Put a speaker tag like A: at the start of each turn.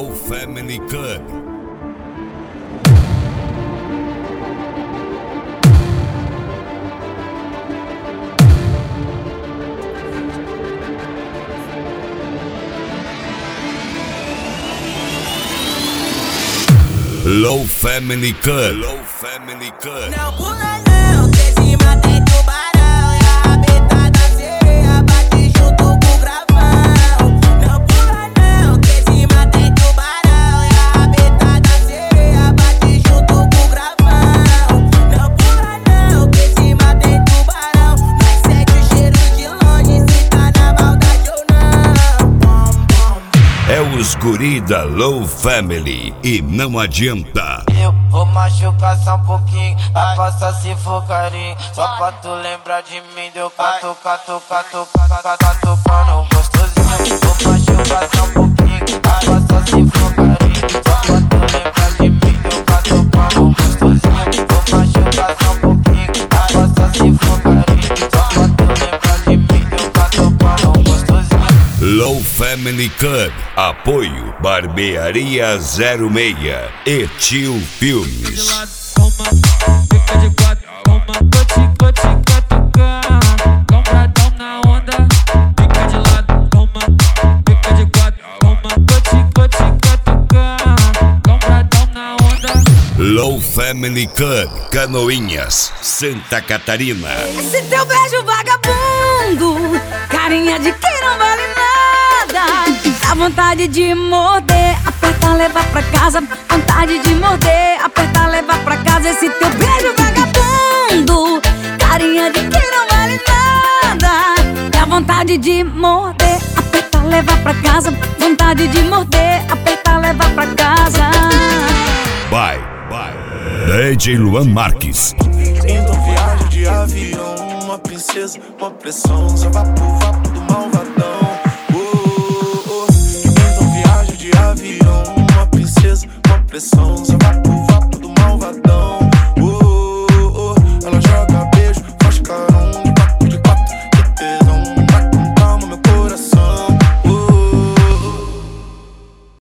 A: Low Family Club. Low Family Club. Low Family Club.
B: Não pula não, que em cima tem tubarão. E a rabeta da sereia bate junto com o gravão. Não pula não, que em cima tem tubarão. E a rabeta da sereia bate junto com o gravão. Não pula não, que em cima tem tubarão. Mas sente o cheiro de longe se tá na maldade ou não.
A: É os guri da Low Family e não adianta.
C: Eu vou machucar só um pouquinho, vai passar se for carinho. Só pra tu lembrar de mim, deu catucando gostosinho. Vou machucar só um pouquinho, vai passar se for carinho. Só pra tu lembrar de mim, deu catucando gostosinho. Vou machucar só um pouquinho, vai passar se for carinho. Só pra tu lembrar de mim, deu catucando gostosinho.
A: Low Family Club. Apoio Barbearia 06 e Tio Filmes.
D: Fica de quatro, vou te catucar. Compradão na onda, fica de lado, fica de quatro, vou te catucar. Compradão na onda.
A: Low Family Club, Canoinhas, Santa Catarina.
E: Esse teu beijo vagabundo, carinha de quem não vale nada. Dá vontade de morder, apertar, levar pra casa. Vontade de morder, apertar, levar pra casa. Esse teu beijo vagabundo, carinha de quem não vale nada. Dá vontade de morder, apertar, levar pra casa. Vontade de morder, apertar, levar pra casa.
A: Bye. DJ Luan Marques.
F: Indo viagem de avião, uma princesa, uma pressão, só vapo do malvadão. Indo viagem de avião, uma princesa, uma pressão.